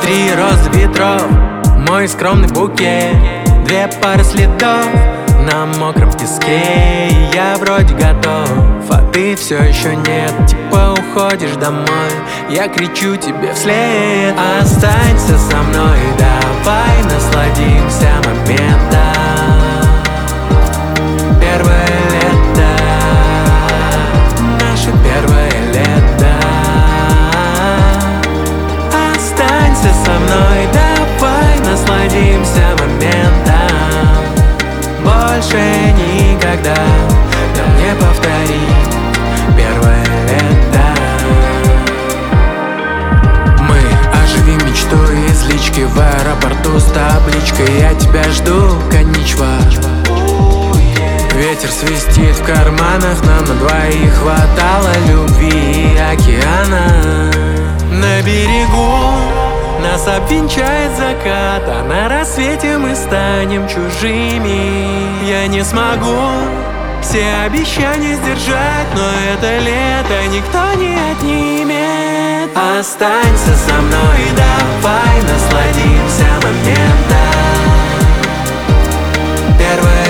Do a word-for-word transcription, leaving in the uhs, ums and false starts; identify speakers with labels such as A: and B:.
A: Три розы ветров, мой скромный букет, две пары следов на мокром песке. И я вроде готов, а ты все еще нет. Типа уходишь домой, я кричу тебе вслед: останься со мной, давай насладимся моментом. Первое лето, наше первое лето. Останься со мной, давай насладимся моментом. Больше никогда нам не повторить первое лето. Мы оживим мечту из лички в аэропорту с табличкой: я тебя жду, коничва. Ветер свистит в карманах, нам на двоих хватало любви и океана. На берегу нас обвенчает закат, а на рассвете мы станем чужими. Я не смогу все обещания сдержать, но это лето никто не отнимет. Останься со мной, давай насладимся моментом. Первое